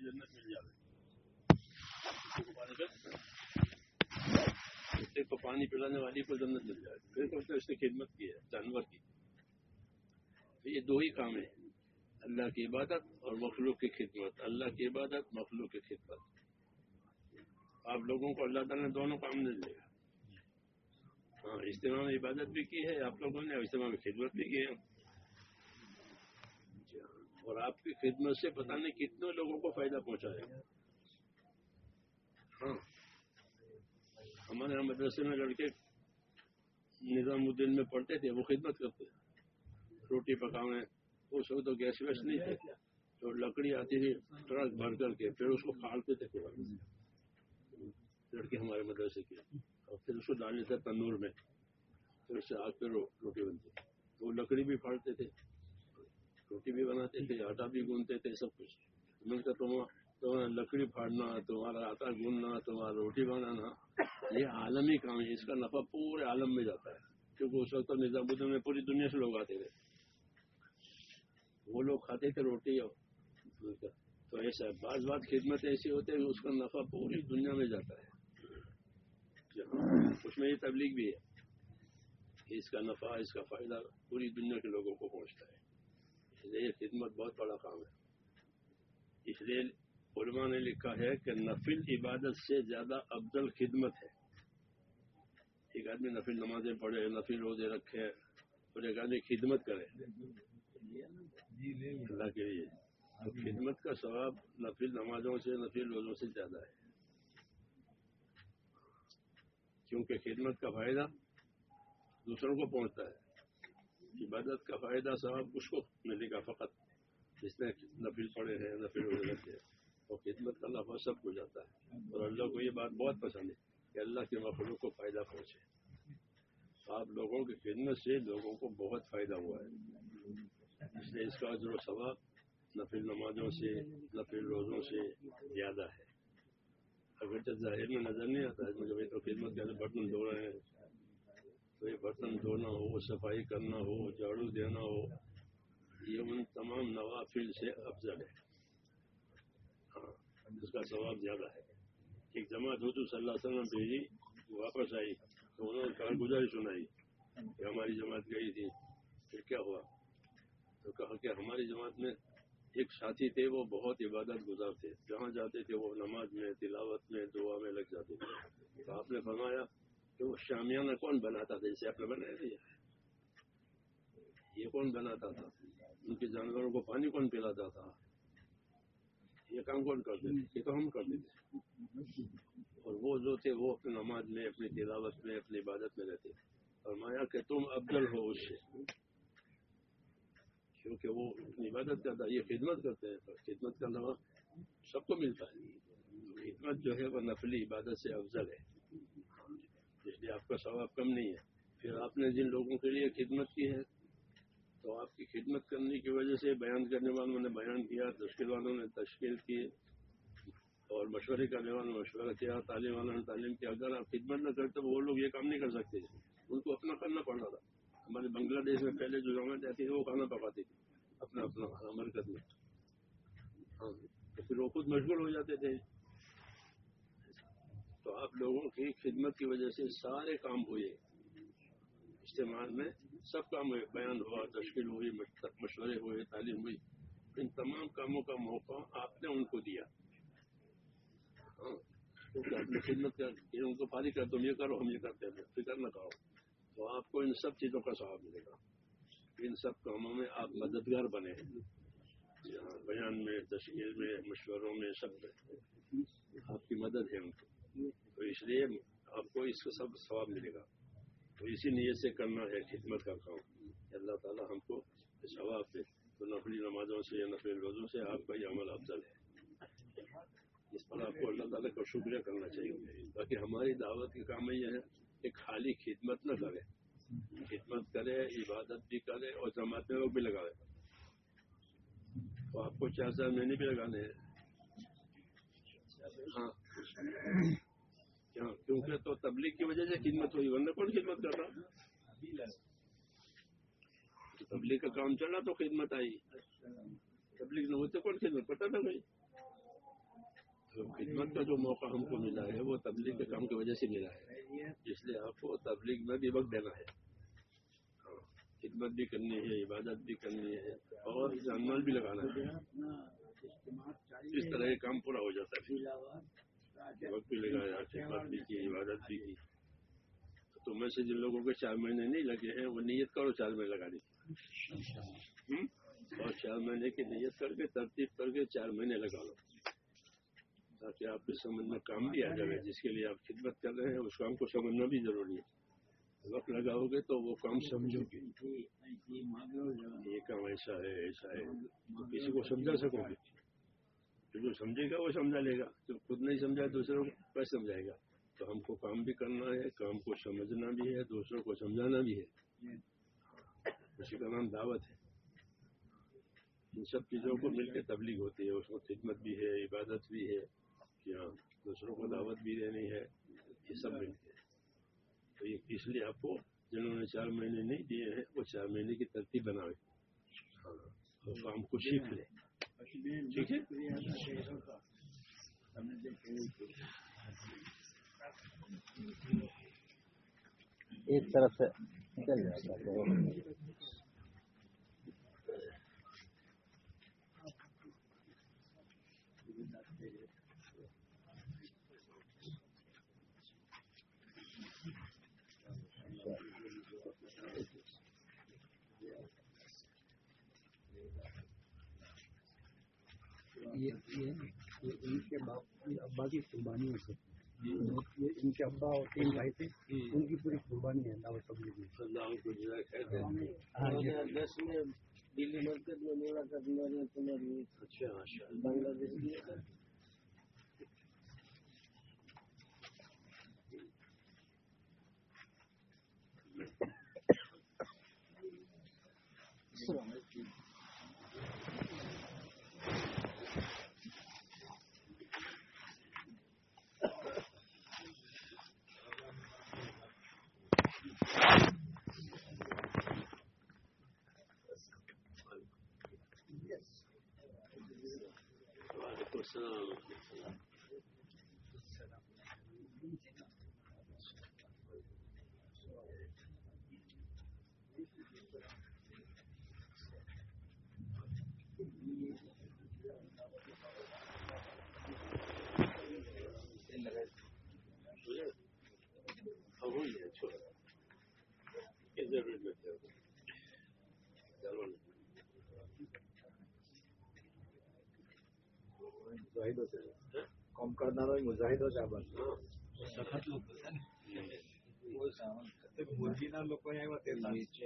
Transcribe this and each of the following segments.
جنت مل جائے. کتے کو پانی پلانے والی کو جنت مل جائے. پھر کہتے اس نے خدمت کی ہے جانور کی. یہ دو ہی کام ہیں، اللہ کی عبادت اور مخلوق کی خدمت. اللہ کی عبادت، مخلوق کی خدمت. آپ لوگوں کو اللہ تعالیٰ نے دونوں کام دے دیا. ہاں، اجتماع میں عبادت بھی کی ہے آپ لوگوں نے، اجتماع میں خدمت بھی کی ہے. اور آپ کی خدمت سے پتہ نہیں کتنے لوگوں کو فائدہ پہنچا ہے. ہاں، ہمارے یہاں مدرسے میں لڑکے نظام الدین میں پڑھتے تھے، وہ خدمت کرتے تھے. روٹی پکاویں، اس وقت تو گیس ویس نہیں تھے، تو لکڑی آتی تھی ٹرک بھر کر کے، پھر اس کو کھاڑتے تھے پورا لڑکے ہمارے مدرسے کے، اور پھر اس کو ڈالتے تھے تندور میں، پھر اس سے آگ پہ روٹی بنتی. وہ لکڑی بھی پھاڑتے تھے، روٹی بھی بناتے تھے، آٹا بھی گوندتے تھے، سب کچھ. میں نے کہا تمہارا لکڑی پھاڑنا، تمہارا آٹا گوندنا، تمہارا روٹی بنانا، یہ عالمی کام ہے. اس کا نفع پورے عالم میں جاتا ہے، کیونکہ اس وقت تو نظام الدین میں پوری دنیا سے لوگ آتے تھے. وہ لوگ کھاتے تھے روٹی. تو ایسا بعض بات خدمت ایسی ہوتی ہے اس کا نفع پوری دنیا میں جاتا ہے. اس میں یہ تبلیغ بھی ہے کہ اس کا نفع، اس کا فائدہ پوری دنیا کے لوگوں کو پہنچتا ہے. اس لیے یہ خدمت بہت بڑا کام ہے. اس لیے علماء نے لکھا ہے کہ نفل عبادت سے زیادہ افضل خدمت ہے. ایک آدمی نفل نمازیں پڑھے، نفل روزے رکھے، اور ایک آدمی خدمت کرے اللہ کے لیے، تو خدمت کا ثواب نفل نمازوں سے، نفل روزوں سے زیادہ ہے. کیونکہ خدمت کا فائدہ دوسروں کو پہنچتا ہے. عبادت کا فائدہ ثواب اس کو ملے گا فقط جس نے نفل پڑھے ہیں، نفل روزے رکھے ہیں. اور خدمت کا نفع سب کو جاتا ہے. اور اللہ کو یہ بات بہت پسند ہے کہ اللہ کے مخلوق کو فائدہ پہنچے. آپ لوگوں کی خدمت سے لوگوں کو بہت فائدہ ہوا ہے. اس لیے اس کا اجر و ثواب نفل نمازوں سے، نفل روزوں سے زیادہ ہے. اگرچہ ظاہر میں نظر نہیں آتا ہے، مجھے تو خدمت کے برتن دھو رہے ہیں، تو یہ برتن دھونا ہو، صفائی کرنا ہو، جھاڑو دینا ہو، یہ ان تمام نوافل سے افضل ہے. ہاں، اس کا ثواب زیادہ ہے. ایک جماعت حضور صلی اللہ علیہ وسلم بھیجی، واپس آئی تو انہوں نے کارگزاری سنائی کہ ہماری جماعت گئی تھی. پھر کیا ہوا؟ تو کہا کہ ہماری جماعت میں ایک ساتھی تھے، وہ بہت عبادت گزار تھے، جہاں جاتے تھے وہ نماز میں، تلاوت میں، دعا میں لگ جاتے تھے. تو آپ نے فرمایا کہ وہ شامیانہ کون بناتا تھا؟ جسے آپ نے بنایا تھا، یہ کون بناتا تھا؟ ان کے جانوروں کو پانی کون پلاتا تھا؟ یہ کام کون کرتے تھے؟ یہ تو ہم کرتے تھے. اور وہ جو تھے وہ اپنی نماز میں، اپنی تلاوت میں، اپنی عبادت میں رہتے. فرمایا کہ تم افضل ہو اس سے، کیونکہ وہ اپنی عبادت کرتا ہے، یہ خدمت کرتے ہیں. تو خدمت کرنا سب کو ملتا ہے. خدمت جو ہے وہ نفلی عبادت سے افضل ہے، اس لیے آپ کا ثواب کم نہیں ہے. پھر آپ نے جن لوگوں کے لیے خدمت کی ہے، تو آپ کی خدمت کرنے کی وجہ سے بیان کرنے والوں نے بیان کیا، تشکیل والوں نے تشکیل کی، اور مشورے کرنے والوں نے مشورہ کیا، تعلیم والوں نے تعلیم کیا. اگر آپ خدمت نہ کرتے وہ لوگ یہ کام نہیں کر سکتے. ان کو اپنا کرنا پڑ رہا تھا. ہمارے بنگلہ دیش میں پہلے جو جماعت آتی تھی وہ کھانا پکاتی تھی اپنا مرکز میں. ہاں، تو پھر وہ خود مشغول ہو جاتے تھے. تو آپ لوگوں کی خدمت کی وجہ سے سارے کام ہوئے. اجتماع میں سب کام ہوئے، بیان ہوا، تشکیل ہوئی، مشورے ہوئے، تعلیم ہوئی. ان تمام کاموں کا موقع آپ نے ان کو دیا. ہاں، کیونکہ آپ نے خدمت کر ان کو فارغ کر، تم یہ کرو، ہم یہ کرتے ہیں، فکر نہ کرو. تو آپ کو ان سب چیزوں کا ثواب ملے گا. ان سب کاموں میں آپ مددگار بنے ہیں، بیان میں، تشکیل میں، مشوروں میں، سب میں آپ کی مدد ہے ان کو. تو اس لیے آپ کو اس کا سب ثواب ملے گا. تو اسی نیت سے کرنا ہے خدمت کا کام. اللہ تعالیٰ ہم کو ثواب دے. تو نفلی نمازوں سے یا نفلی روزوں سے آپ کا یہ عمل افضل ہے. اس پر آپ کو اللہ تعالیٰ کا شکریہ کرنا چاہیے. باقی ہماری دعوت کے کام میں یہ ہے کہ خالی خدمت نہ کرے، خدمت کرے، عبادت بھی کرے، اور جماعت میں لوگ بھی لگائے. تو آپ کو 4 مہینے بھی لگانے ہیں. ہاں، کیونکہ تو تبلیغ کی وجہ سے خدمت ہوئی، ورنہ کون خدمت کر رہا؟ تبلیغ کا کام چلا تو خدمت آئی. تبلیغ نہ ہوتے کون خدمت کرتا تھا بھائی. خدمت کا جو موقع ہم کو ملا ہے وہ تبلیغ کے کام کی وجہ سے ملا ہے، اس لیے آپ کو تبلیغ میں بھی وقت دینا ہے، خدمت بھی کرنی ہے، عبادت بھی کرنی ہے اور جان مال بھی لگانا ہے. اس طرح یہ کام پورا ہو جاتا ہے، وقت بھی لگایا، خدمت بھی کی، عبادت بھی کی. تو میں سے جن لوگوں کے 4 مہینے نہیں لگے ہیں وہ نیت کرو 4 مہینے لگانے کی، اور 4 مہینے کی نیت کر کے ترتیب کر کے 4 مہینے لگا لو، تاکہ آپ کے سمجھ میں کام بھی آ جائے. جس کے لیے آپ خدمت کر رہے ہیں اس کام کو سمجھنا بھی ضروری ہے. وقت لگاؤ گے تو وہ کام سمجھو گے، یہ کام ایسا ہے ایسا ہے، تو کسی کو سمجھا سکو گے. جو سمجھے گا وہ سمجھا لے گا، جو خود نہیں سمجھا دوسروں کو کیسے سمجھائے گا. تو ہم کو کام بھی کرنا ہے، کام کو سمجھنا بھی ہے، دوسروں کو سمجھانا بھی ہے. اسی کا نام دعوت ہے. ان سب چیزوں کو مل کے تبلیغ ہوتی ہے، اس میں خدمت بھی ہے، عبادت بھی ہے، کہ ہاں دوسروں کو دعوت بھی دینی ہے، یہ سب مل کے. تو یہ اس لیے آپ کو جنہوں نے 4 مہینے نہیں دیے ہیں وہ 4 مہینے کی ترتیب بنائے، ہاں تو کام کو سیکھ لیں. ٹھیک ہے، ایک طرف سے چل جاتا ہے. ان کے ابا کی قربانی ہے، ان کے ابا اور 3 بھائی تھے، ان کی پوری قربانی ہے دعوت تبلیغ میں. دلی مرکز میں ملاقات بنگلہ دیش کام کرنا مجاہد ہو جائے بس سخت لوگ મુરગીના લોકો આવ્યા તે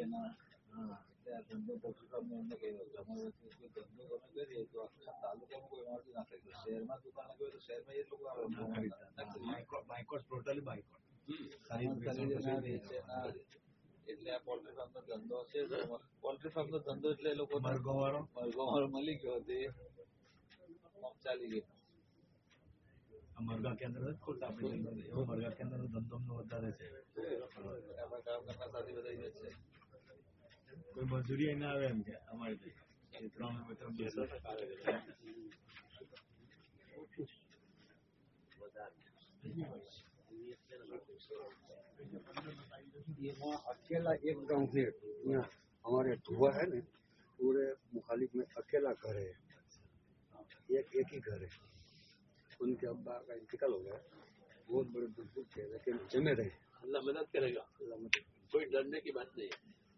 ધંધો પોષકામ એમને કહ્યું તમારે ધંધો તમે કરીએ તો આખા તાલુકામાં કોઈ માણસ ના કરી શહેરમાં દુકાન લગાવે તો શહેરમાં એ લોકો આવે બાયકોટ ટોટલી બાયકોટ એટલે આ પોલ્ટ્રી ફાર્મ નો ધંધો હશે. પોલ્ટ્રી ફાર્મ નો ધંધો એટલે એ લોકો મરઘો મળી ગયો તે ચાલી ગયો. મરઘા કેન્દ્ર જ ખોલતા આપણે એવો મરઘા કેન્દ્ર નો ધંધો અમને વધારે છે. કામ કરતા સાથે બધા છે. કોઈ મજૂરી ના આવે એમ કે અમારે 3 अकेला एक गांव है यहाँ हमारे धुआ है ना, पूरे मुखालिफ में अकेला घर है, एक ही घर है. उनके अब्बा का इंतकाल हो गया, बहुत बड़े बुजुर्ग थे लेकिन जमे रहे. اللہ مدد کرے گا، अल्लाह मदद. کوئی ڈرنے کی بات نہیں ہے.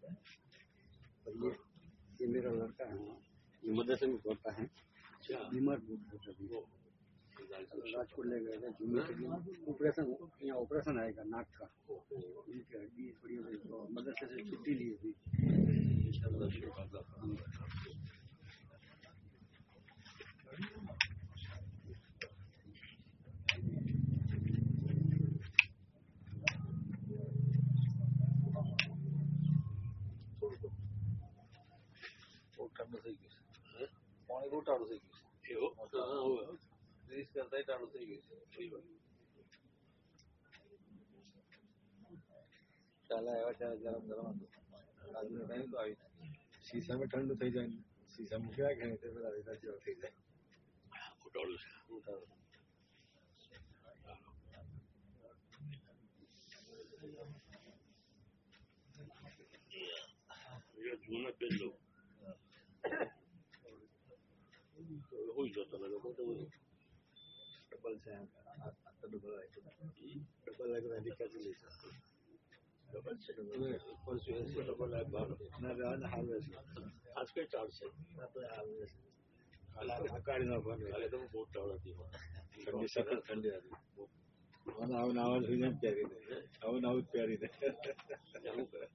ये मेरा लड़का है, ये मदरसे में पढ़ता है, बीमार बहुत होता है. राजकोट ले गए थे जुम्मे के दिन, ऑपरेशन यहाँ ऑपरेशन आएगा नाक का, उनकी हड्डी थोड़ी तो मदरसे से छुट्टी ली हुई. ટાળું થઈ ગયું છે, પાણી બહુ ટાળું થઈ ગયું છે, ગ્રીસ કરતા ટાળું થઈ ગયું છે. કાલે આવ્યા ત્યારે ગરમ ગરમ હતું, આજુ નહીં તો આવી शीशा में ठंडू થઈ જાય, शीशा में क्या कहते हैं एनर्जी થઈ જાય. ટાળું છે. જૂના પેલો હોય જો તમે લોકો તો ડબલ છે ડબલ વેલી ક્યાંથી લઈ શકો ખબર છે ડબલ ના હાલવે છે આજ કઈ ચાલશે હાલવે છે કાઢી નાખવાનું કાલે તો બહુ ચાલતી ઠંડી સખત ઠંડી હતી આવું આવાજ હોય ને પહેરી દે આવું જ પહેરી દે શું કરે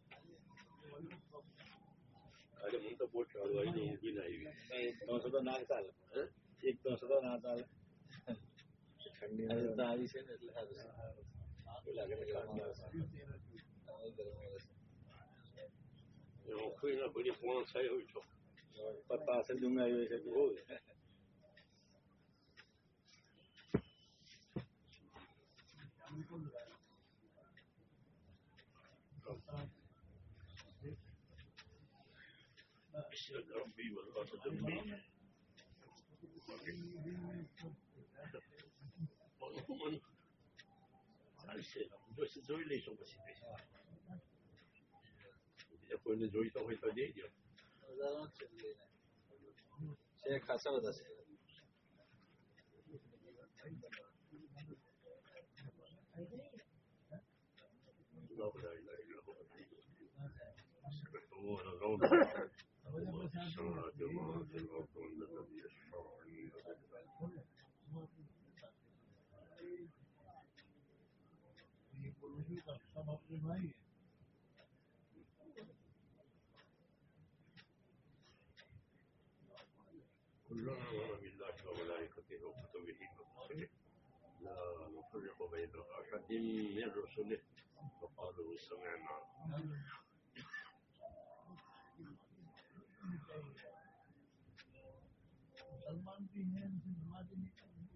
અરે મને તો બહુ ચાલુ આવી ઊંઘી ના આવી 300 તો ના ચાલે 300 તો ના ચાલે ઠંડી તો આવી છે ને એટલે સારું લાગે ને નોકરી ના બધી પૂર્ણ થઈ હોય છો પત્તા હશે ડુંગાઈ છે બહુ જોઈ લઈશું પછી કોઈને જોઈતો હોય તો દેજો છે ખાસા બધા છે كلنا نؤمن بالله وملائكته وكتبه ورسله لا نفرق بين أحد من رسله وقالوا سمعنا مسلمان بھی ہیں نمازی نہیں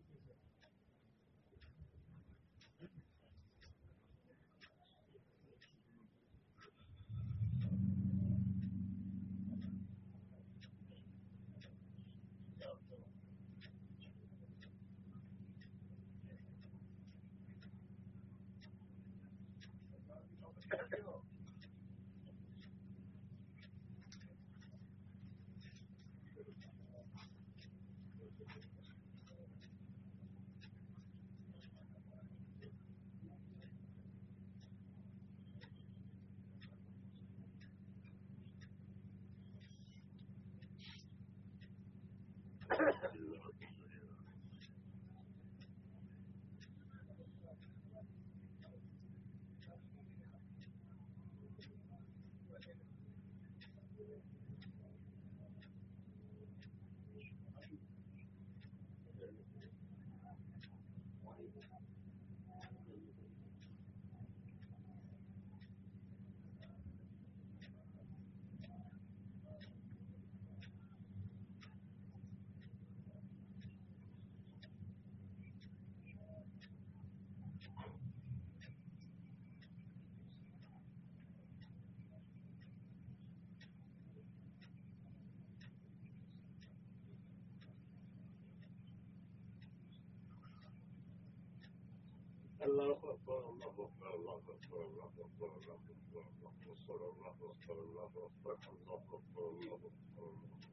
الله أكبر الله أكبر الله أكبر الله أكبر الله أكبر الله أكبر الله أكبر الله أكبر الله أكبر الله أكبر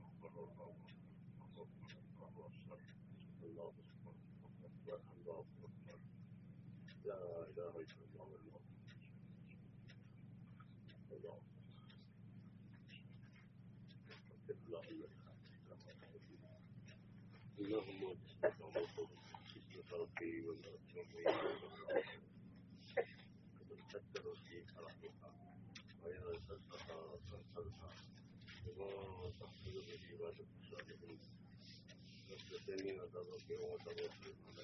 الله أكبر الله أكبر لا إله إلا الله الله اللهم خلقي تذكر في خلقها وإذا سلتها سلسلها وما تحصل به عبادة الصالحين والمسلمين تذكر وتوكل على